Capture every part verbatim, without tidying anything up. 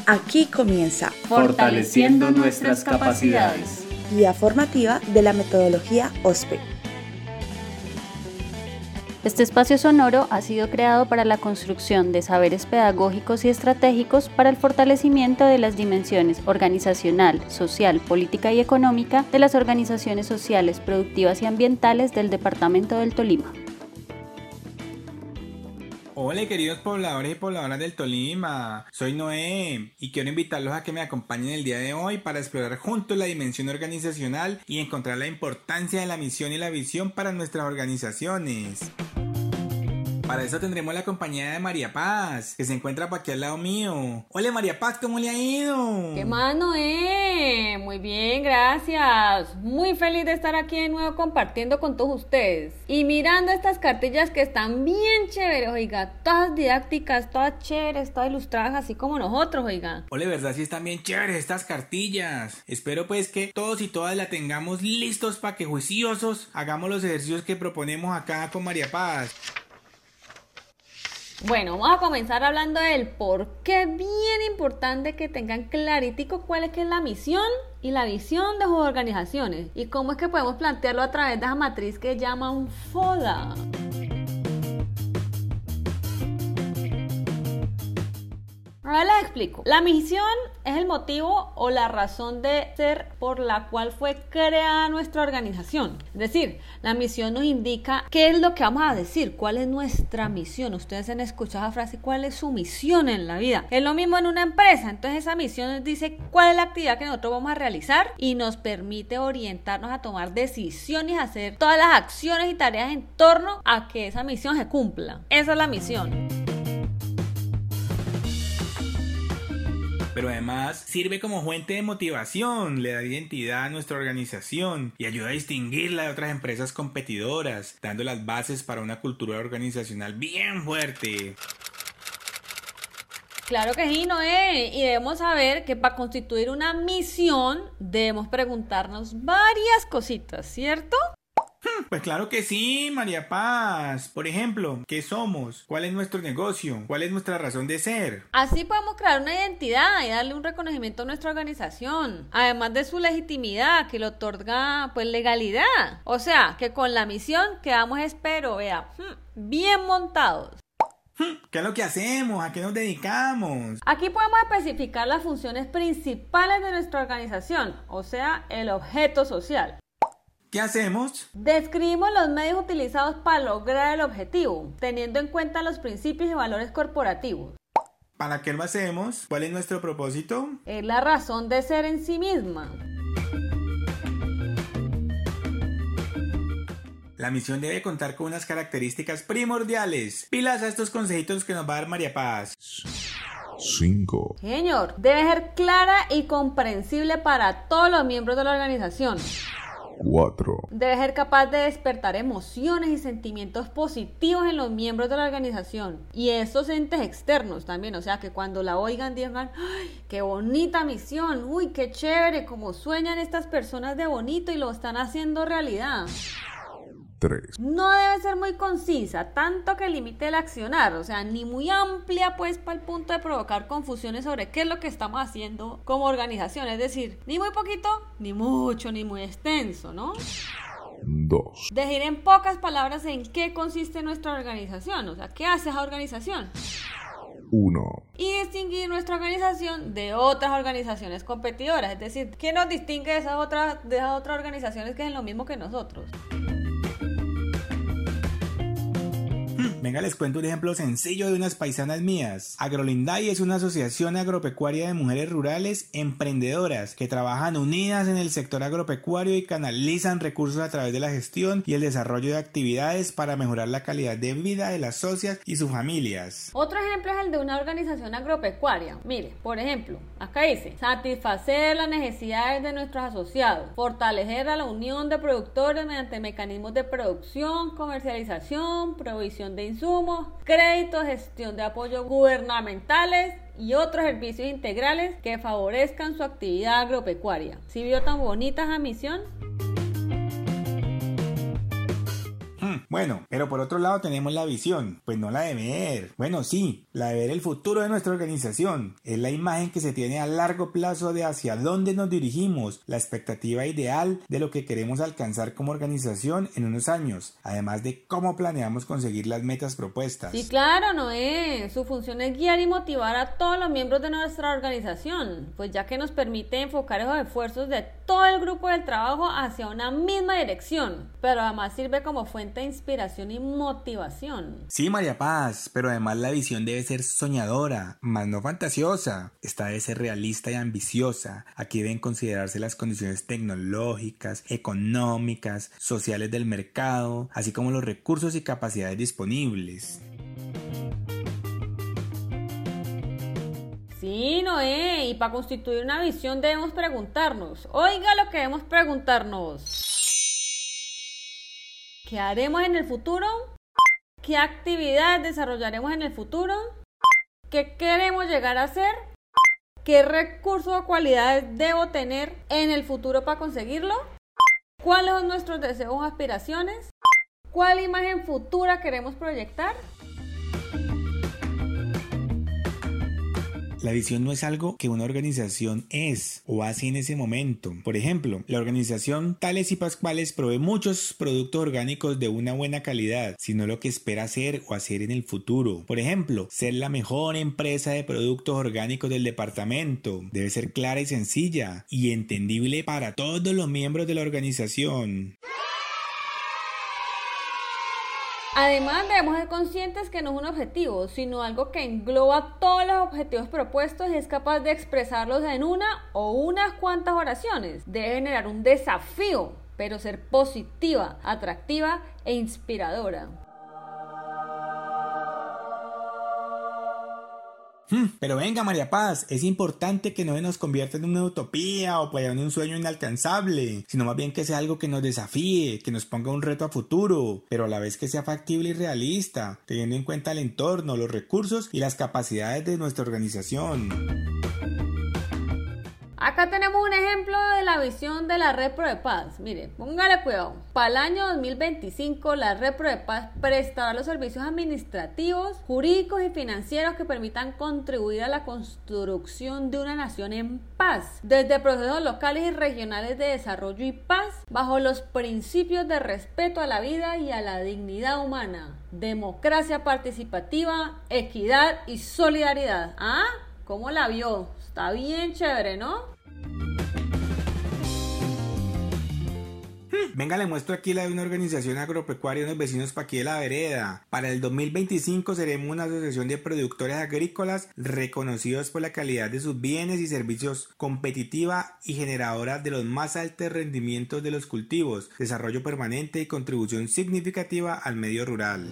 Aquí comienza Fortaleciendo nuestras capacidades. Guía formativa de la metodología O S P E. Este espacio sonoro ha sido creado para la construcción de saberes pedagógicos y estratégicos para el fortalecimiento de las dimensiones organizacional, social, política y económica de las organizaciones sociales, productivas y ambientales del Departamento del Tolima. Hola queridos pobladores y pobladoras del Tolima, soy Noé y quiero invitarlos a que me acompañen el día de hoy para explorar juntos la dimensión organizacional y encontrar la importancia de la misión y la visión para nuestras organizaciones. Para eso tendremos la compañía de María Paz, que se encuentra por aquí al lado mío. Hola María Paz, ¿cómo le ha ido? ¿Qué más, Noé? Muy bien, gracias. Muy feliz de estar aquí de nuevo compartiendo con todos ustedes. Y mirando estas cartillas que están bien chéveres, oiga. Todas didácticas, todas chéveres, todas ilustradas, así como nosotros, oiga. Hola, verdad, sí están bien chéveres estas cartillas. Espero pues que todos y todas la tengamos listos para que juiciosos hagamos los ejercicios que proponemos acá con María Paz. Bueno, vamos a comenzar hablando del por qué bien importante que tengan claritico cuál es que es la misión y la visión de sus organizaciones y cómo es que podemos plantearlo a través de esa matriz que llaman FODA. Ahora les explico. La misión es el motivo o la razón de ser por la cual fue creada nuestra organización. Es decir, la misión nos indica qué es lo que vamos a decir, cuál es nuestra misión. Ustedes han escuchado la frase, ¿cuál es su misión en la vida? Es lo mismo en una empresa. Entonces esa misión nos dice cuál es la actividad que nosotros vamos a realizar y nos permite orientarnos a tomar decisiones, a hacer todas las acciones y tareas en torno a que esa misión se cumpla. Esa es la misión. Pero además sirve como fuente de motivación, le da identidad a nuestra organización y ayuda a distinguirla de otras empresas competidoras, dando las bases para una cultura organizacional bien fuerte. Claro que sí, Noé, y debemos saber que para constituir una misión debemos preguntarnos varias cositas, ¿cierto? Pues claro que sí, María Paz. Por ejemplo, ¿qué somos? ¿Cuál es nuestro negocio? ¿Cuál es nuestra razón de ser? Así podemos crear una identidad y darle un reconocimiento a nuestra organización, además de su legitimidad que le otorga pues legalidad. O sea, que con la misión quedamos, espero, vea, bien montados. ¿Qué es lo que hacemos? ¿A qué nos dedicamos? Aquí podemos especificar las funciones principales de nuestra organización, o sea, el objeto social. ¿Qué hacemos? Describimos los medios utilizados para lograr el objetivo, teniendo en cuenta los principios y valores corporativos. ¿Para qué lo hacemos? ¿Cuál es nuestro propósito? Es la razón de ser en sí misma. La misión debe contar con unas características primordiales. Pilas a estos consejitos que nos va a dar María Paz. cinco. Señor, debe ser clara y comprensible para todos los miembros de la organización. cuatro. Debe ser capaz de despertar emociones y sentimientos positivos en los miembros de la organización y estos entes externos también, o sea que cuando la oigan digan, ¡ay, qué bonita misión! ¡Uy, qué chévere! Cómo sueñan estas personas de bonito y lo están haciendo realidad. tres. No debe ser muy concisa, tanto que limite el accionar, o sea, ni muy amplia pues para el punto de provocar confusiones sobre qué es lo que estamos haciendo como organización, es decir, ni muy poquito, ni mucho, ni muy extenso, ¿no? dos. Decir en pocas palabras en qué consiste nuestra organización, o sea, qué hace esa organización. uno. Y distinguir nuestra organización de otras organizaciones competidoras, es decir, ¿qué nos distingue de esas otras, de esas otras organizaciones que hacen lo mismo que nosotros? Venga, les cuento un ejemplo sencillo de unas paisanas mías. Agrolinday es una asociación agropecuaria de mujeres rurales emprendedoras que trabajan unidas en el sector agropecuario y canalizan recursos a través de la gestión y el desarrollo de actividades para mejorar la calidad de vida de las socias y sus familias. Otro ejemplo es el de una organización agropecuaria. Mire, por ejemplo, acá dice, satisfacer las necesidades de nuestros asociados, fortalecer a la unión de productores mediante mecanismos de producción, comercialización, provisión de insumos, créditos, gestión de apoyo gubernamentales y otros servicios integrales que favorezcan su actividad agropecuaria. ¿Sí vio tan bonita esa misión? Bueno, pero por otro lado tenemos la visión, pues no la de ver. Bueno, sí, la de ver el futuro de nuestra organización. Es la imagen que se tiene a largo plazo de hacia dónde nos dirigimos, la expectativa ideal de lo que queremos alcanzar como organización en unos años, además de cómo planeamos conseguir las metas propuestas. Sí, claro, Noé. Su función es guiar y motivar a todos los miembros de nuestra organización, pues ya que nos permite enfocar esos esfuerzos de todo el grupo del trabajo hacia una misma dirección, pero además sirve como fuente de inspiración y motivación. Sí, María Paz, pero además la visión debe ser soñadora, más no fantasiosa. Esta debe ser realista y ambiciosa. Aquí deben considerarse las condiciones tecnológicas, económicas, sociales del mercado, así como los recursos y capacidades disponibles. Sí, Noé, y para constituir una visión debemos preguntarnos, oiga lo que debemos preguntarnos. ¿Qué haremos en el futuro? ¿Qué actividades desarrollaremos en el futuro? ¿Qué queremos llegar a ser? ¿Qué recursos o cualidades debo tener en el futuro para conseguirlo? ¿Cuáles son nuestros deseos o aspiraciones? ¿Cuál imagen futura queremos proyectar? La visión no es algo que una organización es o hace en ese momento. Por ejemplo, la organización Tales y Pascuales provee muchos productos orgánicos de una buena calidad, sino lo que espera hacer o hacer en el futuro. Por ejemplo, ser la mejor empresa de productos orgánicos del departamento. Debe ser clara y sencilla y entendible para todos los miembros de la organización. Además, debemos ser conscientes que no es un objetivo, sino algo que engloba todos los objetivos propuestos y es capaz de expresarlos en una o unas cuantas oraciones. Debe generar un desafío, pero ser positiva, atractiva e inspiradora. Pero venga, María Paz, es importante que no se nos convierta en una utopía o pues en un sueño inalcanzable, sino más bien que sea algo que nos desafíe, que nos ponga un reto a futuro, pero a la vez que sea factible y realista, teniendo en cuenta el entorno, los recursos y las capacidades de nuestra organización. Acá tenemos un ejemplo de la visión de la Red ProDePaz. Mire, póngale cuidado. Para el año dos mil veinticinco, la Red ProDePaz prestará los servicios administrativos, jurídicos y financieros que permitan contribuir a la construcción de una nación en paz, desde procesos locales y regionales de desarrollo y paz, bajo los principios de respeto a la vida y a la dignidad humana, democracia participativa, equidad y solidaridad. ¿Ah? ¿Cómo la vio? Está bien chévere, ¿no? Venga, le muestro aquí la de una organización agropecuaria de unos vecinos para aquí de la vereda. Para el dos mil veinticinco seremos una asociación de productores agrícolas reconocidos por la calidad de sus bienes y servicios, competitiva y generadora de los más altos rendimientos de los cultivos, desarrollo permanente y contribución significativa al medio rural.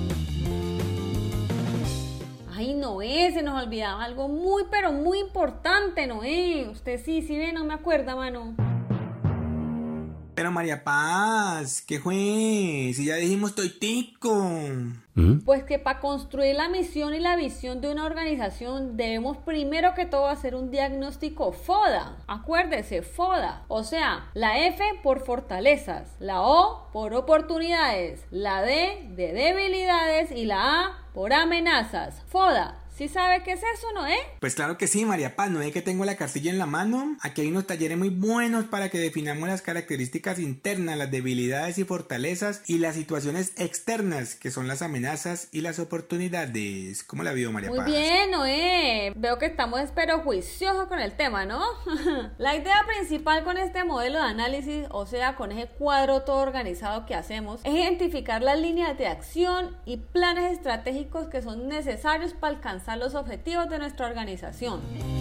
Ay, Noé, se nos olvidaba algo muy, pero muy importante, Noé. Usted sí, sí ve, no me acuerda, mano. Pero María Paz, ¿qué fue? Si ya dijimos toitico. Pues que para construir la misión y la visión de una organización debemos primero que todo hacer un diagnóstico FODA. Acuérdese, FODA. O sea, la F por fortalezas, la O por oportunidades, la D de debilidades y la A por amenazas. FODA. ¿Sí sabe qué es eso, Noé? Pues claro que sí, María Paz. ¿No es que tengo la cartilla en la mano? Aquí hay unos talleres muy buenos para que definamos las características internas, las debilidades y fortalezas y las situaciones externas, que son las amenazas y las oportunidades. ¿Cómo la vio, María Muy Paz? Muy bien, Noé. Veo que estamos pero juiciosos con el tema, ¿no? La idea principal con este modelo de análisis, o sea, con ese cuadro todo organizado que hacemos, es identificar las líneas de acción y planes estratégicos que son necesarios para alcanzar los objetivos de nuestra organización.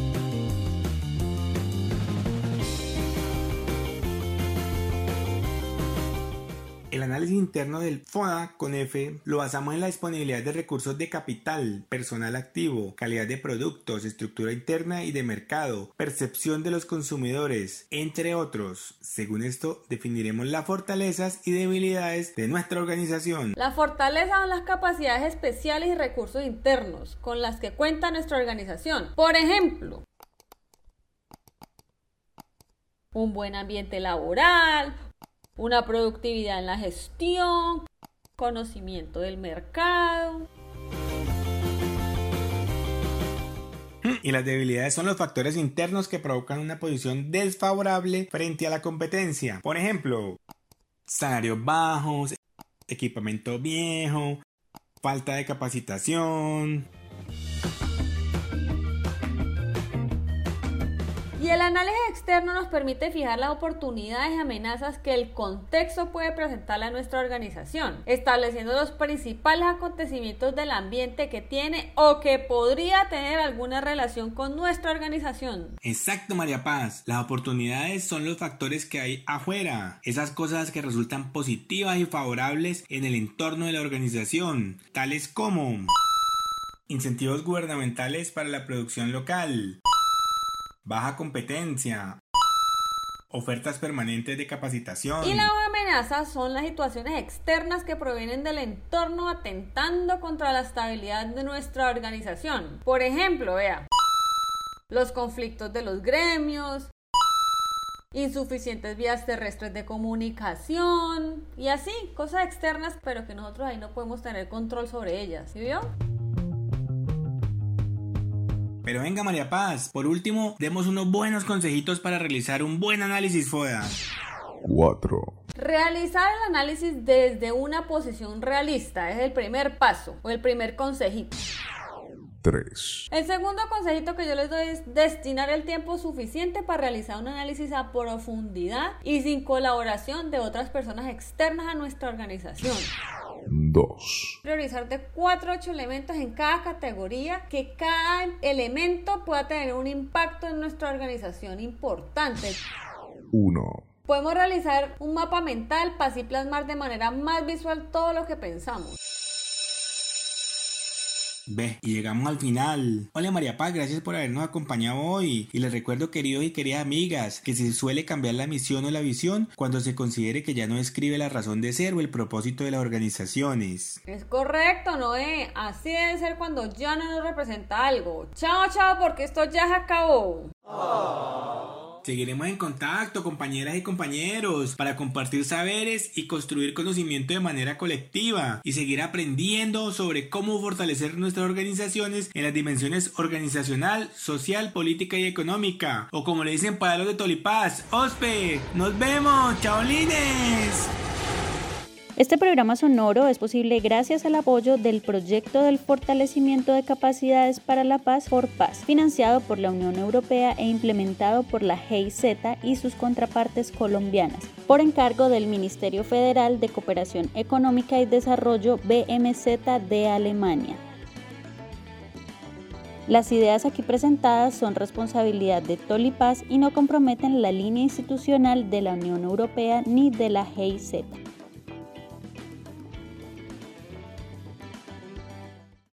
El análisis interno del FODA con F lo basamos en la disponibilidad de recursos de capital, personal activo, calidad de productos, estructura interna y de mercado, percepción de los consumidores, entre otros. Según esto, definiremos las fortalezas y debilidades de nuestra organización. Las fortalezas son las capacidades especiales y recursos internos con las que cuenta nuestra organización. Por ejemplo, un buen ambiente laboral, una productividad en la gestión, conocimiento del mercado. Y las debilidades son los factores internos que provocan una posición desfavorable frente a la competencia. Por ejemplo, salarios bajos, equipamiento viejo, falta de capacitación. Y el análisis externo nos permite fijar las oportunidades y amenazas que el contexto puede presentarle a nuestra organización, estableciendo los principales acontecimientos del ambiente que tiene o que podría tener alguna relación con nuestra organización. Exacto, María Paz. Las oportunidades son los factores que hay afuera, esas cosas que resultan positivas y favorables en el entorno de la organización, tales como incentivos gubernamentales para la producción local, baja competencia, ofertas permanentes de capacitación. Y las amenazas son las situaciones externas que provienen del entorno atentando contra la estabilidad de nuestra organización. Por ejemplo, vea, los conflictos de los gremios, insuficientes vías terrestres de comunicación y así, cosas externas, pero que nosotros ahí no podemos tener control sobre ellas. ¿Sí vio? Pero venga, María Paz, por último, demos unos buenos consejitos para realizar un buen análisis FODA. cuatro. Realizar el análisis desde una posición realista es el primer paso o el primer consejito. tres. El segundo consejito que yo les doy es destinar el tiempo suficiente para realizar un análisis a profundidad y sin colaboración de otras personas externas a nuestra organización. dos. Priorizar de cuatro a ocho elementos en cada categoría, que cada elemento pueda tener un impacto en nuestra organización importante. uno. Podemos realizar un mapa mental para así plasmar de manera más visual todo lo que pensamos. Ve, y llegamos al final. Hola María Paz, gracias por habernos acompañado hoy. Y les recuerdo, queridos y queridas amigas, que se suele cambiar la misión o la visión cuando se considere que ya no describe la razón de ser o el propósito de las organizaciones. Es correcto, Noé. Así debe ser cuando ya no nos representa algo. Chao, chao, porque esto ya se acabó. Oh. Seguiremos en contacto, compañeras y compañeros, para compartir saberes y construir conocimiento de manera colectiva y seguir aprendiendo sobre cómo fortalecer nuestras organizaciones en las dimensiones organizacional, social, política y económica, o como le dicen para los de Tolipaz, OSPE. ¡Nos vemos! ¡Chaolines! Este programa sonoro es posible gracias al apoyo del Proyecto del Fortalecimiento de Capacidades para la Paz por Paz, financiado por la Unión Europea e implementado por la G I Z y sus contrapartes colombianas, por encargo del Ministerio Federal de Cooperación Económica y Desarrollo B M Z de Alemania. Las ideas aquí presentadas son responsabilidad de Tolipaz y no comprometen la línea institucional de la Unión Europea ni de la G I Z.